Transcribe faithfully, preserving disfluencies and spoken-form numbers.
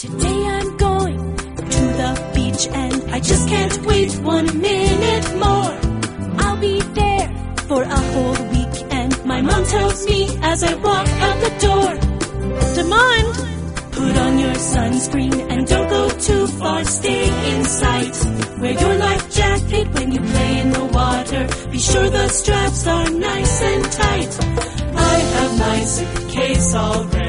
Today I'm going to the beach and I just can't wait one minute more. I'll be there for a whole week and my mom tells me as I walk out the door to mind, put on your sunscreen and don't go too far, stay in sight. Wear your life jacket when you play in the water, be sure the straps are nice and tight. I have my suitcase all ready.